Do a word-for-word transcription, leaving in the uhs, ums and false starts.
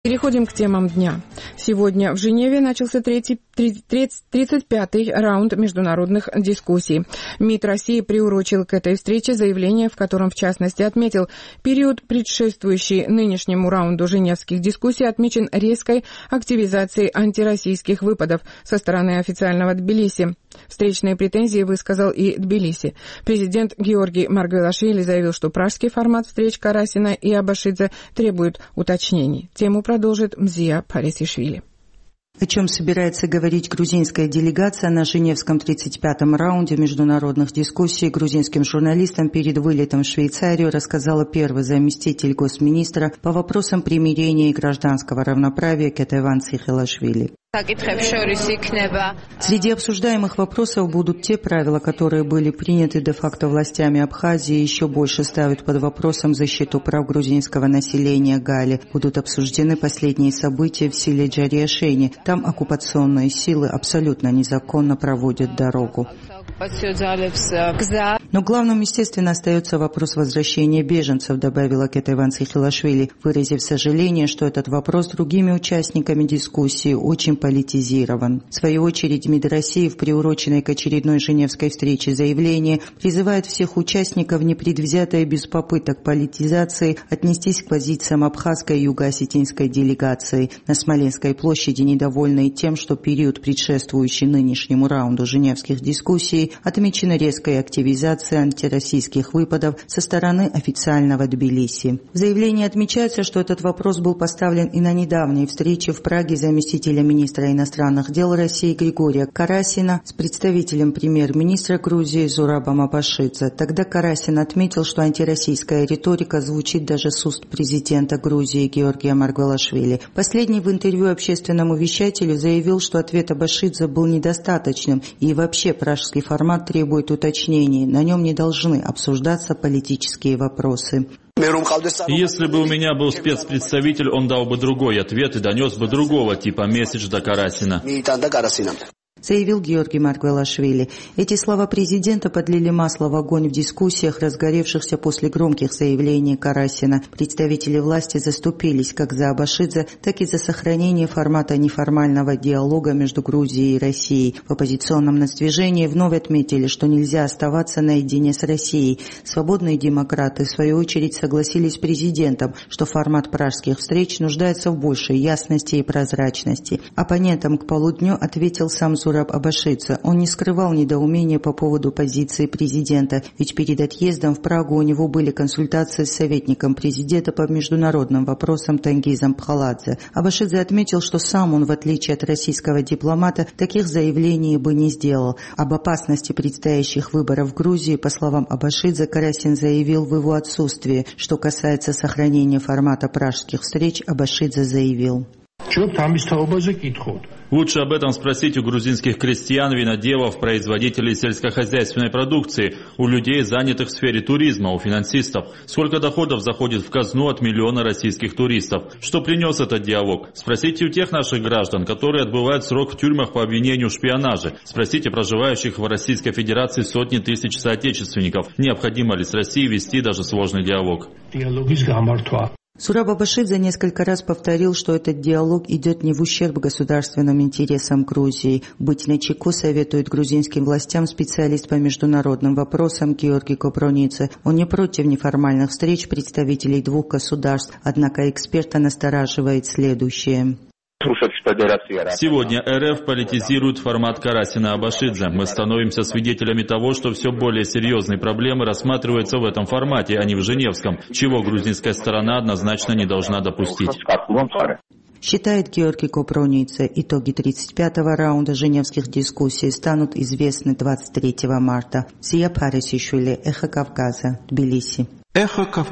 Переходим к темам дня. Сегодня в Женеве начался третий, тридцать пятый раунд международных дискуссий. МИД России приурочил к этой встрече заявление, в котором, в частности, отметил, период, предшествующий нынешнему раунду женевских дискуссий, отмечен резкой активизацией антироссийских выпадов со стороны официального Тбилиси. Встречные претензии высказал и Тбилиси. Президент Георгий Маргвелашвили заявил, что пражский формат встреч Карасина и Абашидзе требует уточнений. Тему продолжит Мзия Парисишвили. О чем собирается говорить грузинская делегация на Женевском тридцать пятом раунде международных дискуссий грузинским журналистам перед вылетом в Швейцарию, рассказала первый заместитель госминистра по вопросам примирения и гражданского равноправия Кетеван Цихелашвили. Среди обсуждаемых вопросов будут те правила, которые были приняты де-факто властями Абхазии и еще больше ставят под вопросом защиту прав грузинского населения Гали. Будут обсуждены последние события в селе Джариашени. Там оккупационные силы абсолютно незаконно проводят дорогу. Но главным, естественно, остается вопрос возвращения беженцев, добавила Кетеван Цихелашвили, выразив сожаление, что этот вопрос другими участниками дискуссии очень политизирован. В свою очередь, МИД России в приуроченной к очередной Женевской встрече заявлении призывает всех участников непредвзято и без попыток политизации отнестись к позициям абхазской и юго-осетинской делегации. На Смоленской площади недовольны тем, что период, предшествующий нынешнему раунду женевских дискуссий, отмечена резкой активизацией антироссийских выпадов со стороны официального Тбилиси. В заявлении отмечается, что этот вопрос был поставлен и на недавней встрече в Праге заместителя министра иностранных дел России Григория Карасина с представителем премьер-министра Грузии Зурабом Абашидзе. Тогда Карасин отметил, что антироссийская риторика звучит даже с уст президента Грузии Георгия Маргвелашвили. Последний в интервью общественному вещателю заявил, что ответ Абашидзе был недостаточным и вообще пражский формат требует уточнений. На нем не должны обсуждаться политические вопросы. Если бы у меня был спецпредставитель, он дал бы другой ответ и донес бы другого типа месседж до Карасина, заявил Георгий Маргвелашвили. Эти слова президента подлили масло в огонь в дискуссиях, разгоревшихся после громких заявлений Карасина. Представители власти заступились как за Абашидзе, так и за сохранение формата неформального диалога между Грузией и Россией. В оппозиционном надвижении вновь отметили, что нельзя оставаться наедине с Россией. Свободные демократы, в свою очередь, согласились с президентом, что формат пражских встреч нуждается в большей ясности и прозрачности. Оппонентам к полудню ответил сам Зураб Абашидзе. Он не скрывал недоумения по поводу позиции президента, ведь перед отъездом в Прагу у него были консультации с советником президента по международным вопросам Тенгизом Пхаладзе. Абашидзе отметил, что сам он, в отличие от российского дипломата, таких заявлений бы не сделал. Об опасности предстоящих выборов в Грузии, по словам Абашидзе, Карасин заявил в его отсутствии. Что касается сохранения формата пражских встреч, Абашидзе заявил: лучше об этом спросить у грузинских крестьян, виноделов, производителей сельскохозяйственной продукции, у людей, занятых в сфере туризма, у финансистов. Сколько доходов заходит в казну от миллиона российских туристов? Что принес этот диалог? Спросите у тех наших граждан, которые отбывают срок в тюрьмах по обвинению в шпионаже. Спросите проживающих в Российской Федерации сотни тысяч соотечественников, необходимо ли с Россией вести даже сложный диалог. Зураб Абашидзе несколько раз повторил, что этот диалог идет не в ущерб государственным интересам Грузии. Быть начеку советует грузинским властям специалист по международным вопросам Георгий Копронице. Он не против неформальных встреч представителей двух государств, однако эксперта настораживает следующее. Сегодня РФ политизирует формат Карасина-Абашидзе. Мы становимся свидетелями того, что все более серьезные проблемы рассматриваются в этом формате, а не в Женевском, чего грузинская сторона однозначно не должна допустить. Считает Георгий Копронице, итоги тридцать пятого раунда женевских дискуссий станут известны двадцать третьего марта. Мзия Парисишвили, Эхо Кавказа, Тбилиси.